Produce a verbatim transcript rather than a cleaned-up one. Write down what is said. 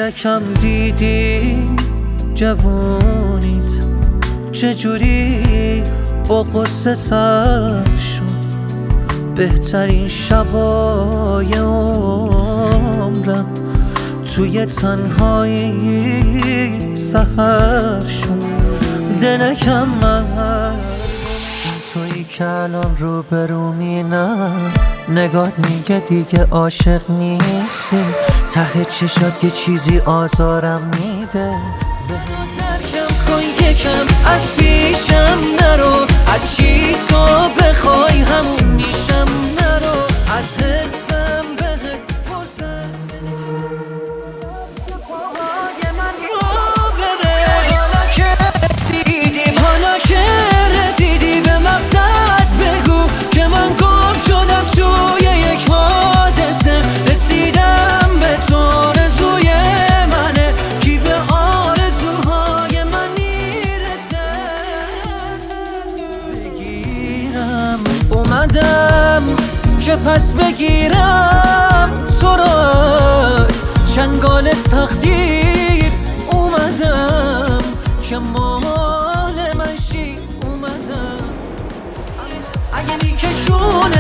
دلکم دیدی جوونیت چجوری با قصه سر شد. بهترین شبای عمرم توی تنهایی سحر شد. دلکم من تویی که الان رو برومینم، نگات میگه دیگه عاشق نیستی. ته چشات یه چیزی آزارم میده. ترکم کن یکم از پیشم نرو، هرچی تو بخوای همون میشم. نرو از حسم بهت فرصت پاهای من رو بره. حالا که رسیدیم، حالا که رسیدی به مقصد، بگو که من گم شدم توی یک حادثه. رسیدم به تو آرزوی منه، کی به آرزوهای من میرسه. بگیرم اومدم که پس بگیرم تو را از چنگال تقدیر. اومدم که مال من شی. اومدم اگه میکشون